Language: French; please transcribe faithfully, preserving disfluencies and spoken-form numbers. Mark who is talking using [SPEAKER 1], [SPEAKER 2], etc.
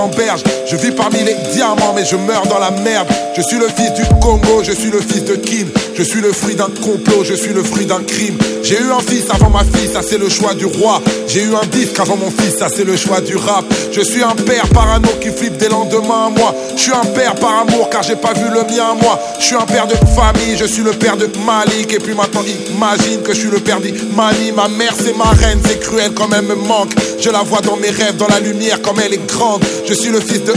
[SPEAKER 1] en berge. Je vis parmi les diamants mais je meurs dans la merde. Je suis le fils du Congo, je suis le fils de Kim. Je suis le fruit d'un complot, je suis le fruit d'un crime. J'ai eu un fils avant ma fille, ça c'est le choix du roi. J'ai eu un disque avant mon fils, ça c'est le choix du rap. Je suis un père parano qui flippe des lendemains à moi. Je suis un père par amour car j'ai pas vu le mien moi. Je suis un père de famille, je suis le père de Malik. Et puis maintenant imagine que je suis le père d'Imani. Ma mère c'est ma reine, c'est cruel quand même me manque. Je la vois dans mes rêves, dans la lumière comme elle est grande. Je suis le fils de